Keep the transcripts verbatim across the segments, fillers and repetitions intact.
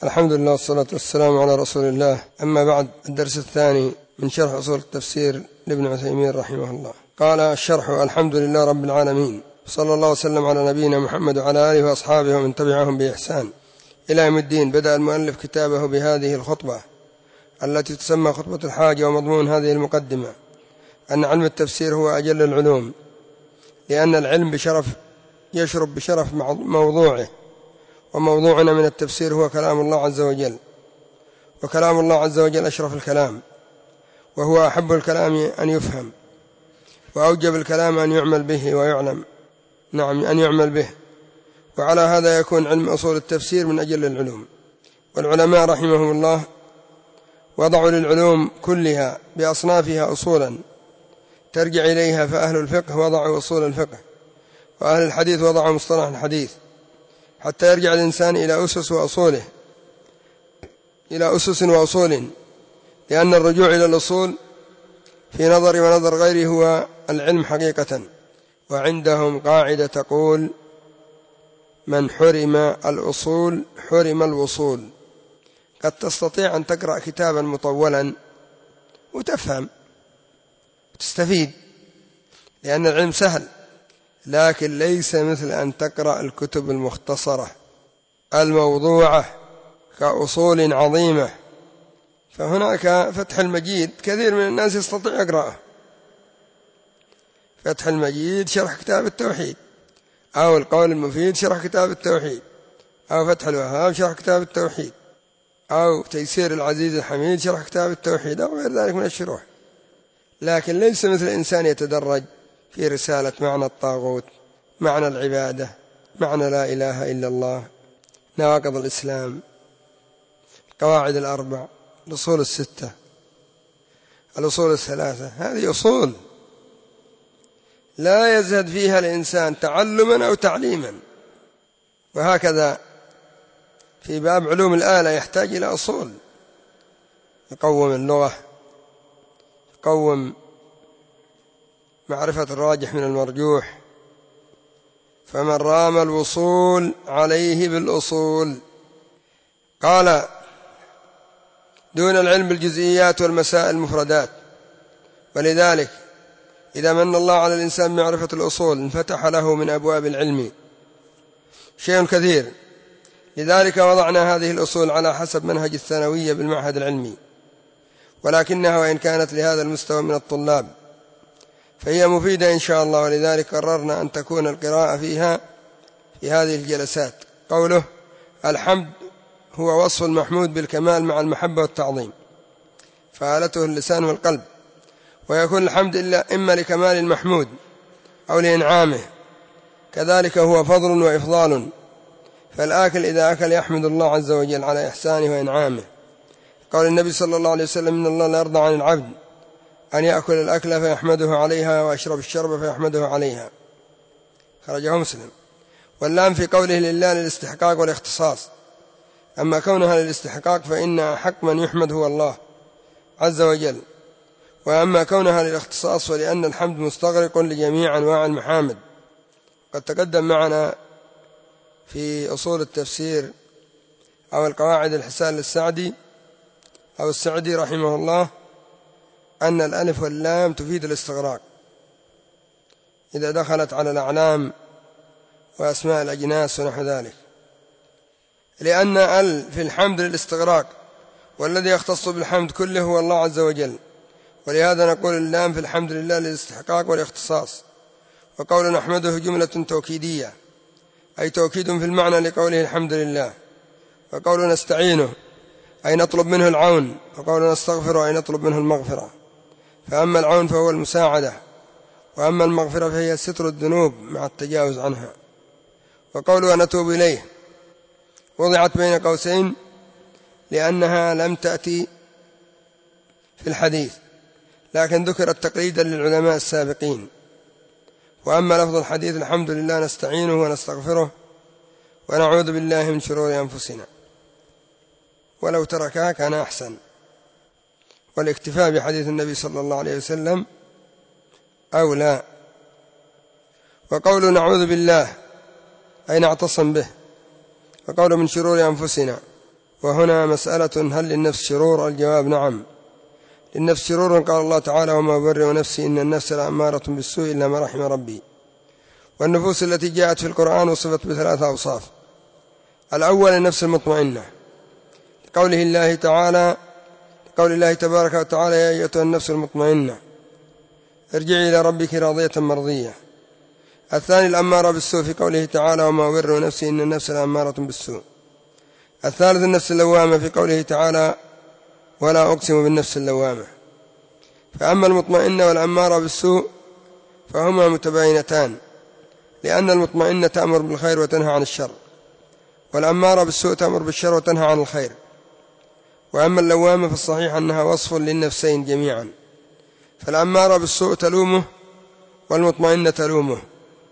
الحمد لله والصلاة والسلام على رسول الله. أما بعد، الدرس الثاني من شرح أصول التفسير لابن عثيمين رحمه الله. قال الشرح: الحمد لله رب العالمين، صلى الله وسلم على نبينا محمد وعلى آله وأصحابه ومن تبعهم بإحسان إلى يوم الدين. بدأ المؤلف كتابه بهذه الخطبة التي تسمى خطبة الحاجة، ومضمون هذه المقدمة أن علم التفسير هو أجل العلوم، لأن العلم بشرف يشرب بشرف موضوعه، وموضوعنا من التفسير هو كلام الله عز وجل، وكلام الله عز وجل أشرف الكلام، وهو أحب الكلام أن يفهم، وأوجب الكلام أن يعمل به ويعلم، نعم أن يعمل به. وعلى هذا يكون علم أصول التفسير من أجل العلوم. والعلماء رحمهم الله وضعوا للعلوم كلها بأصنافها أصولا ترجع إليها، فأهل الفقه وضعوا أصول الفقه، وأهل الحديث وضعوا مصطلح الحديث، حتى يرجع الإنسان إلى أسس وأصوله إلى أسس وأصول، لأن الرجوع إلى الأصول في نظر ونظر غيره هو العلم حقيقة. وعندهم قاعدة تقول: من حرم الأصول حرم الوصول. قد تستطيع أن تقرأ كتابا مطولا وتفهم وتستفيد، لأن العلم سهل، لكن ليس مثل أن تقرأ الكتب المختصرة الموضوعة كأصول عظيمة. فهناك فتح المجيد كثير من الناس يستطيع يقرأه، فتح المجيد شرح كتاب التوحيد، أو القول المفيد شرح كتاب التوحيد، أو فتح الوهاب شرح كتاب التوحيد، أو تيسير العزيز الحميد شرح كتاب التوحيد، أو غير ذلك من الشروح. لكن ليس مثل إنسان يتدرج في رسالة معنى الطاغوت، معنى العبادة، معنى لا إله إلا الله، نواقض الإسلام، القواعد الأربع، الأصول الستة، الأصول الثلاثة. هذه أصول لا يزهد فيها الإنسان تعلما أو تعليما. وهكذا في باب علوم الآلة يحتاج إلى أصول، يقوم اللغة، يقوم معرفة الراجح من المرجوح. فمن رام الوصول عليه بالأصول. قال: دون العلم بالجزئيات والمسائل المفردات. ولذلك إذا من الله على الإنسان معرفة الأصول انفتح له من أبواب العلم شيء كثير. لذلك وضعنا هذه الأصول على حسب منهج الثانوية بالمعهد العلمي، ولكنها وإن كانت لهذا المستوى من الطلاب فهي مفيدة إن شاء الله، ولذلك قررنا أن تكون القراءة فيها في هذه الجلسات. قوله: الحمد هو وصف المحمود بالكمال مع المحبة والتعظيم، فآلته اللسان والقلب. ويكون الحمد إلا إما لكمال المحمود أو لإنعامه، كذلك هو فضل وإفضال. فالآكل إذا أكل يحمد الله عز وجل على إحسانه وإنعامه. قال النبي صلى الله عليه وسلم: إن الله لا يرضى عن العبد أن يأكل الأكل فيحمده عليها، ويشرب الشرب فيحمده عليها، خرجه مسلم. واللام في قوله لله للاستحقاق والاختصاص، أما كونها للاستحقاق فإن أحق من يحمد هو الله عز وجل، وأما كونها للاختصاص فلأن الحمد مستغرق لجميع أنواع المحامد. قد تقدم معنا في أصول التفسير أو القواعد الحسان للسعدي أو السعدي رحمه الله أن الألف واللام تفيد الاستغراق إذا دخلت على الأعلام وأسماء الأجناس ونحو ذلك، لأن ال في الحمد للاستغراق، والذي يختص بالحمد كله هو الله عز وجل. ولهذا نقول اللام في الحمد لله للاستحقاق والاختصاص. وقول نحمده جملة توكيدية، أي توكيد في المعنى لقوله الحمد لله. وقول نستعينه أي نطلب منه العون، وقول نستغفره أي نطلب منه المغفرة. فأما العون فهو المساعدة، وأما المغفرة فهي ستر الذنوب مع التجاوز عنها. وقوله نتوب إليه وضعت بين قوسين لأنها لم تأتي في الحديث، لكن ذكرت تقليدا للعلماء السابقين. وأما لفظ الحديث الحمد لله نستعينه ونستغفره ونعوذ بالله من شرور أنفسنا، ولو تركها كان أحسن، والاكتفاء بحديث النبي صلى الله عليه وسلم أولى. وقول نعوذ بالله أي نعتصم به، وقول من شرور أنفسنا وهنا مسألة: هل للنفس شرور؟ الجواب: نعم، للنفس شرور. قال الله تعالى: وما أبرئ نفسي إن النفس لأمارة بالسوء إلا ما رحم ربي. والنفوس التي جاءت في القرآن وصفت بثلاثة أوصاف: الأول النفس المطمئنة، لقوله الله تعالى قول الله تبارك وتعالى: يا أيتها النفس المطمئنة ارجعي إلى ربك راضية مرضية. الثاني الأمارة بالسوء، في قوله تعالى: وما أبرئ نفسي إن النفس لأمارة بالسوء. الثالث النفس اللوامة، في قوله تعالى: ولا أقسم بالنفس اللوامة. فأما المطمئنة والأمارة بالسوء فهما متباينتان، لأن المطمئنة تأمر بالخير وتنهى عن الشر، والأمارة بالسوء تأمر بالشر وتنهى عن الخير. وأما اللوامة فالصحيح أنها وصف للنفسين جميعا، فالأمارة بالسوء تلومه والمطمئنة تلومه،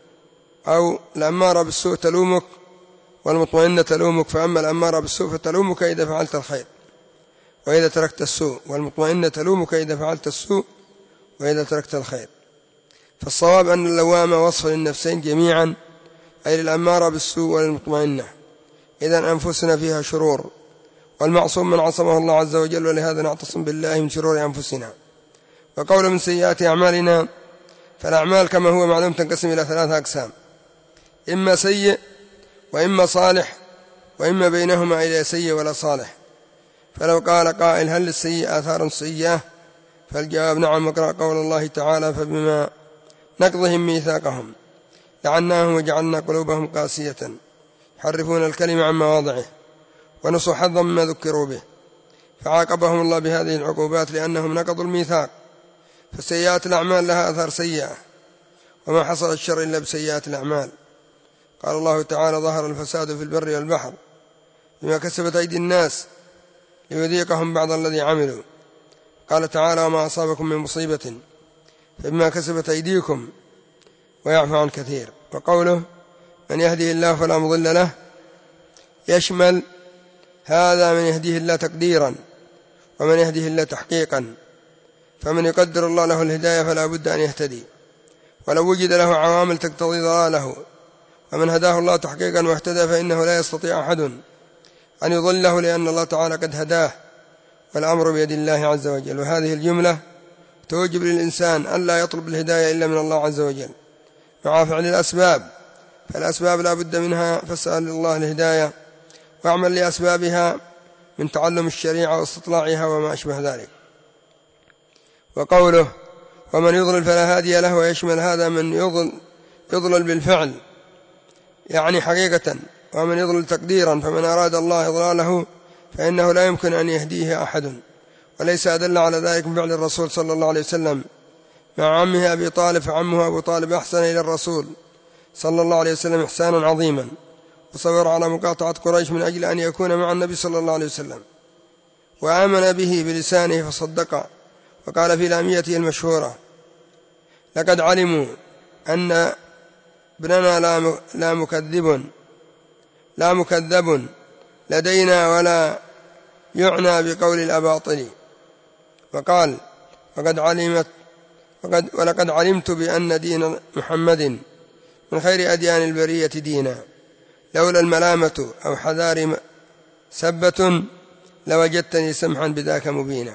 أو الأمارة بالسوء تلومك والمطمئنة تلومك. فأما الأمارة بالسوء فتلومك إذا فعلت الخير وإذا تركت السوء، والمطمئنة تلومك إذا فعلت السوء وإذا تركت الخير. فالصواب أن اللوامة وصف للنفسين جميعا، أي للأمارة بالسوء وللمطمئنة. إذن أنفسنا فيها شرور، والمعصوم من عصمه الله عز وجل، ولهذا نعتصم بالله من شرور أنفسنا. وقول من سيئات أعمالنا، فالأعمال كما هو معلوم تنقسم إلى ثلاثة أقسام: إما سيء، وإما صالح، وإما بينهما إلى سيء ولا صالح. فلو قال قائل: هل للسيئة آثار سيئة؟ فالجواب: نعم. وقرأ قول الله تعالى: فبما نقضهم ميثاقهم لعناهم وجعلنا قلوبهم قاسية يحرفون الكلم عن مواضعه ونسوا حظا مما ذكروا به. فعاقبهم الله بهذه العقوبات لأنهم نقضوا الميثاق. فسيئات الأعمال لها أثار سيئة، وما حصل الشر إلا بسيئات الأعمال. قال الله تعالى: ظهر الفساد في البر والبحر بما كسبت أيدي الناس ليذيقهم بعض الذي عملوا. قال تعالى: وما أصابكم من مصيبة فبما كسبت أيديكم ويعفو عن كثير. وقوله: من يهديه الله فلا مضل له، يشمل هذا من يهديه الله تقديرا، ومن يهديه الله تحقيقا. فمن يقدر الله له الهداية فلا بد أن يهتدي، ولو وجد له عوامل تقتضي ضلاله. ومن هداه الله تحقيقا واهتدى فإنه لا يستطيع أحد أن يضله، لأن الله تعالى قد هداه، والأمر بيد الله عز وجل. وهذه الجملة توجب للإنسان أن لا يطلب الهداية إلا من الله عز وجل مع فعل الأسباب، فالأسباب لا بد منها، فاسأل الله الهداية واعمل لأسبابها من تعلم الشريعة واستطلاعها وما أشبه ذلك. وقوله: ومن يضلل فلا هادي له، ويشمل هذا من يضلل, يضلل بالفعل يعني حقيقة، ومن يضلل تقديرا، فمن أراد الله إضلاله فإنه لا يمكن أن يهديه أحد. وليس أدل على ذلك من فعل الرسول صلى الله عليه وسلم مع عمه أبي طالب، فعمه أبو طالب أحسن إلى الرسول صلى الله عليه وسلم إحسانا عظيما، وصبر على مقاطعة قريش من أجل أن يكون مع النبي صلى الله عليه وسلم، وآمن به بلسانه فصدق. وقال في لاميته المشهورة: لقد علموا أن ابننا لا مكذب لا مكذب لدينا ولا يعنى بقول الأباطل. وقال: وقد علمت وقد ولقد علمت بأن دين محمد من خير أديان البرية دينا، لولا الملامة أو حذار سبة لوجدتني سمحا بذاك مبينا.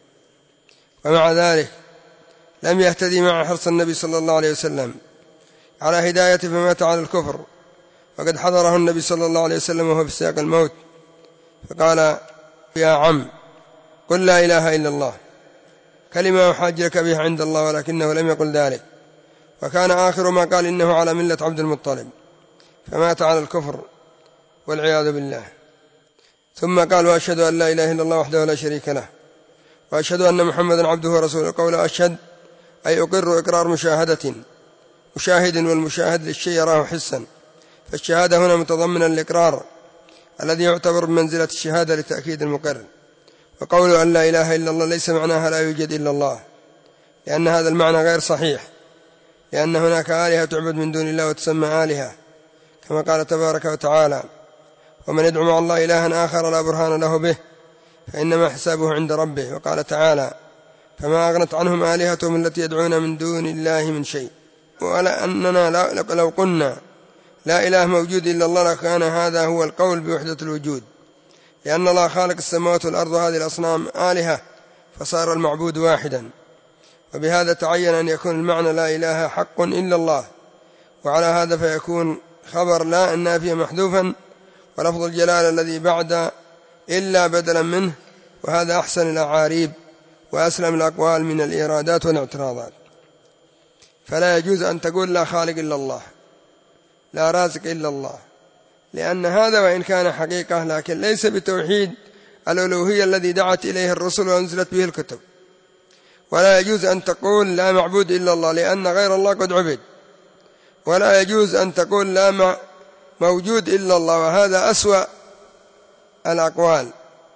ومع ذلك لم يهتدي مع حرص النبي صلى الله عليه وسلم على هدايته فمات على الكفر، وقد حضره النبي صلى الله عليه وسلم وهو في سياق الموت، فقال: يا عم قل لا إله إلا الله، كلمة أحاج لك بها عند الله، ولكنه لم يقل ذلك، وكان آخر ما قال إنه على ملة عبد المطلب، فمات على الكفر والعياذ بالله. ثم قال: وأشهد أن لا إله إلا الله وحده لا شريك له، وأشهد أن محمدا عبده ورسوله. قول أشهد أي أقر إقرار مشاهدة، مشاهد، والمشاهد للشيء يراه حسا، فالشهادة هنا متضمنا الإقرار الذي يعتبر بمنزلة الشهادة لتأكيد المقر. وقول أن لا إله إلا الله ليس معناها لا يوجد إلا الله، لأن هذا المعنى غير صحيح، لأن هناك آلهة تعبد من دون الله وتسمى آلهة، كما قال تبارك وتعالى: ومن يدعو مع الله إلها آخر لا برهان له به فإنما حسابه عند ربه. وقال تعالى: فما أغنت عنهم آلهتهم التي يدعون من دون الله من شيء. ولا أننا لو قلنا لا إله موجود إلا الله لكان هذا هو القول بوحدة الوجود، لأن الله خالق السماوات والأرض وهذه الأصنام آلهة فصار المعبود واحدا، وبهذا تعين أن يكون المعنى لا إله حق إلا الله، وعلى هذا فيكون خبر لا النافية محذوفا، ولفظ الجلالة الذي بعد إلا بدلا منه، وهذا أحسن الأعاريب وأسلم الأقوال من الإيرادات والاعتراضات. فلا يجوز أن تقول لا خالق إلا الله، لا رازق إلا الله، لأن هذا وإن كان حقيقة لكن ليس بتوحيد الألوهية الذي دعت إليه الرسل وأنزلت به الكتب. ولا يجوز أن تقول لا معبود إلا الله لأن غير الله قد عبد، ولا يجوز أن تقول لا موجود إلا الله، وهذا أسوأ الأقوال،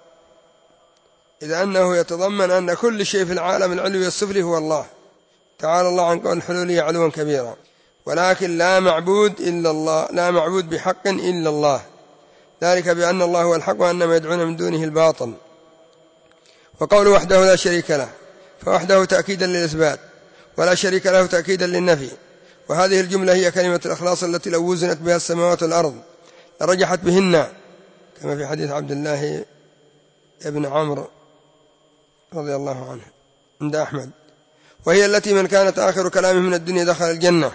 إذا أنه يتضمن أن كل شيء في العالم العلوي والسفلي هو الله تعالى الله عن قول الحلولية علوا كبيرا. ولكن لا معبود إلا الله، لا معبود بحق إلا الله، ذلك بأن الله هو الحق وأن ما يدعون من دونه الباطل. وقول وحده لا شريك له فوحده تأكيدا للإثبات، ولا شريك له تأكيدا للنفي، وهذه الجملة هي كلمة الإخلاص التي لو وزنت بها السماوات والأرض لرجحت بهن، كما في حديث عبد الله ابن عمرو رضي الله عنه عند أحمد، وهي التي من كانت آخر كلامه من الدنيا دخل الجنة،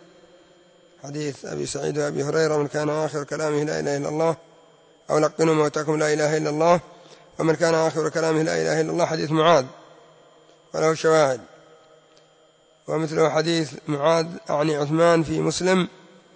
حديث أبي سعيد وأبي هريرة من كان آخر كلامه لا إله إلا الله أو لقنوا موتاكم لا إله إلا الله، ومن كان آخر كلامه لا إله إلا الله، حديث معاذ وله شواهد. ومثله حديث معاذ عن عثمان في مسلم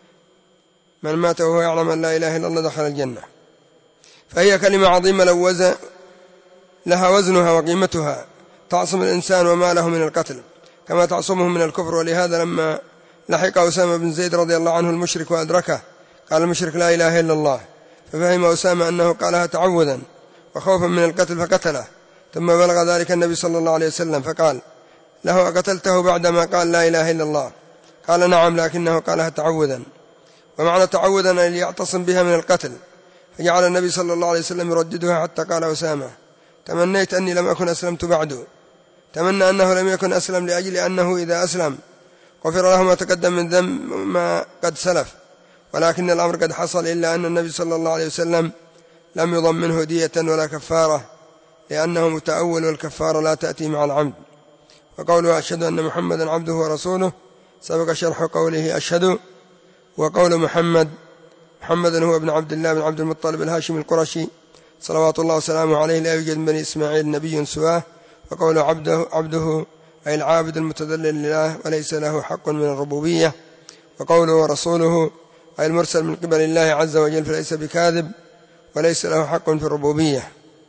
من مات وهو يعلم أن لا إله إلا الله دخل الجنة. فهي كلمة عظيمة لو وزن لها وزنها وقيمتها تعصم الإنسان وماله من القتل كما تعصمه من الكفر. ولهذا لما لحق أسامة بن زيد رضي الله عنه المشرك وأدركه قال المشرك لا إله إلا الله، ففهم أسامة أنه قالها تعوذا وخوفا من القتل فقتله، ثم بلغ ذلك النبي صلى الله عليه وسلم فقال له أقتلته بعدما قال لا إله إلا الله؟ قال نعم، لكنه قالها تعوذا، ومعنى تعوذا أن يعتصم بها من القتل. فجعل النبي صلى الله عليه وسلم يرددها حتى قال أسامة تمنيت أني لم أكن أسلمت بعد، تمنى أنه لم يكن أسلم لأجل أنه إذا أسلم غفر له ما تقدم من ذنب ما قد سلف، ولكن الأمر قد حصل، إلا أن النبي صلى الله عليه وسلم لم يضمنه دية ولا كفارة لأنه متأول، والكفارة لا تأتي مع العمد. وقوله أشهد أن محمدا عبده ورسوله سبق شرح قوله أشهد. وقول محمد محمد هو ابن عبد الله بن عبد المطلب الهاشمي القرشي صلوات الله وسلامه عليه، لا يوجد من بني إسماعيل نبي سواه. وقول عبده عبده أي العابد المتذلل لله وليس له حق من الربوبية. وقوله ورسوله أي المرسل من قبل الله عز وجل فليس بكاذب وليس له حق في الربوبية،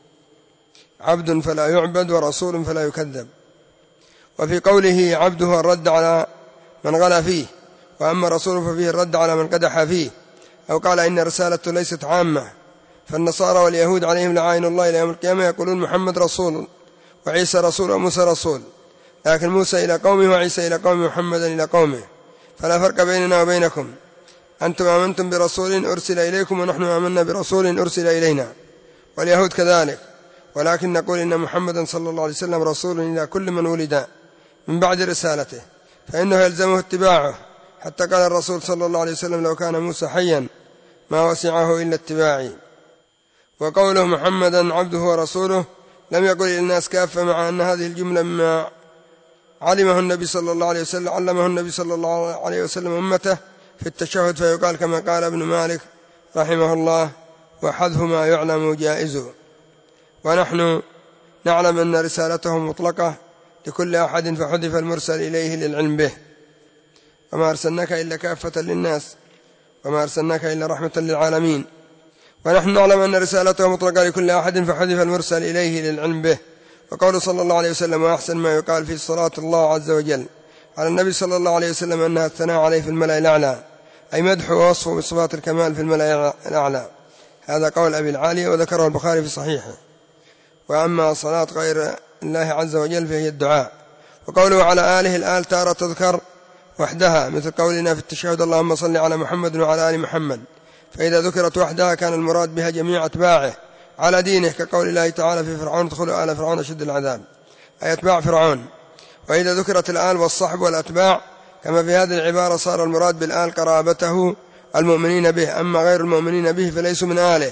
عبد فلا يعبد ورسول فلا يكذب. وفي قوله عبده الرد على من غلا فيه، وأما رسوله ففيه الرد على من قدح فيه، أو قال إن رسالته ليست عامة. فالنصارى واليهود عليهم لعائن الله إلى يوم القيامة يقولون محمد رسول وعيسى رسول وموسى رسول، لكن موسى إلى قومه وعيسى إلى قومه ومحمدا إلى قومه، فلا فرق بيننا وبينكم، أنتم آمنتم برسول أرسل إليكم ونحن آمنا برسول أرسل إلينا. واليهود كذلك، ولكن نقول إن محمدا صلى الله عليه وسلم رسول إلى كل من ولد من بعد رسالته، فإنه يلزمه اتباعه، حتى قال الرسول صلى الله عليه وسلم لو كان موسى حيا ما وسعه إلا اتباعي. وقوله محمدا عبده ورسوله لم يقل للناس كافة، مع أن هذه الجملة مما علمه النبي صلى الله عليه وسلم علمه النبي صلى الله عليه وسلم أمته في التشهد، فيقال كما قال ابن مالك رحمه الله وحذف ما يعلم جائز. ونحن نعلم أن رسالته مطلقة لكل أحد فحذف المرسل إليه للعلم به، وما أرسلناك إلا كافة للناس وما أرسلناك إلا رحمة للعالمين. ونحن نعلم أن رسالته مطلقة لكل أحد فحذف المرسل إليه للعلم به. وقول صلى الله عليه وسلم وأحسن ما يقال في صلاة الله عز وجل على النبي صلى الله عليه وسلم أنها الثناء عليه في الملأ الأعلى، أي مدح ووصفه بصفات الكمال في الملأ الأعلى. هذا قول أبي العالية وذكره البخاري في صحيحه. وأما صلاة غير الله عز وجل فهي الدعاء. وقوله على آله الآل تارة تذكر وحدها، مثل قولنا في التشهد اللهم صل على محمد وعلى آل محمد، فإذا ذكرت وحدها كان المراد بها جميع أتباعه على دينه، كقول الله تعالى في فرعون ادخلوا آل فرعون أشد العذاب، أي أتباع فرعون. وإذا ذكرت الآل والصحب والأتباع كما في هذه العبارة صار المراد بالآل قرابته المؤمنين به، أما غير المؤمنين به فليسوا من آله،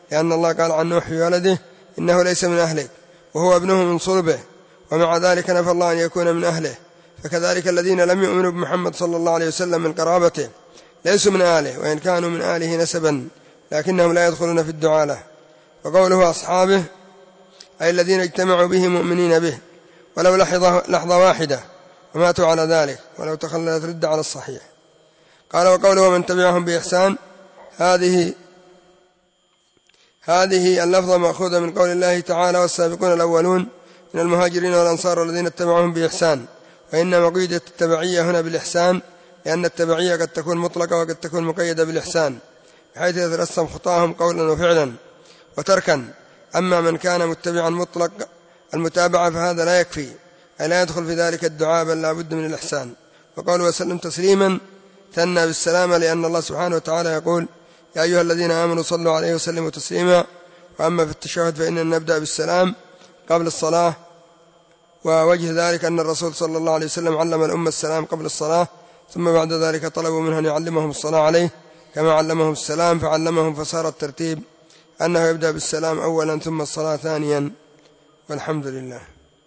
لأن الله قال عن نوح في ولده إنه ليس من أهلك وهو ابنه من صلبه، ومع ذلك نفى الله أن يكون من أهله. فكذلك الذين لم يؤمنوا بمحمد صلى الله عليه وسلم من قرابته ليسوا من آله، وإن كانوا من آله نسبا لكنهم لا يدخلون في الدعاء له. وقوله أصحابه أي الذين اجتمعوا به مؤمنين به ولو لحظة, لحظة واحدة وماتوا على ذلك ولو تخللت رد على الصحيح. قال وقوله من تبعهم بإحسان هذه هذه اللفظة مأخوذة من قول الله تعالى والسابقون الأولون من المهاجرين والأنصار الذين اتبعوهم بإحسان، وإنما قيدت التبعية هنا بالإحسان لأن التبعية قد تكون مطلقة وقد تكون مقيدة بالإحسان بحيث يترسم خطاهم قولا وفعلا وتركا. أما من كان متبعا مطلق المتابعة فهذا لا يكفي، أي لا يدخل في ذلك الدعاء بل لا بد من الإحسان. وقوله وسلم تسليما ثنى بالسلامة لأن الله سبحانه وتعالى يقول يا أيها الذين آمنوا صلوا عليه وسلموا تسليما. وأما في التشهد فإننا نبدأ بالسلام قبل الصلاة، ووجه ذلك أن الرسول صلى الله عليه وسلم علم الأمة السلام قبل الصلاة، ثم بعد ذلك طلبوا منه أن يعلمهم الصلاة عليه كما علمهم السلام فعلمهم، فصار الترتيب أنه يبدأ بالسلام أولا ثم الصلاة ثانيا. والحمد لله.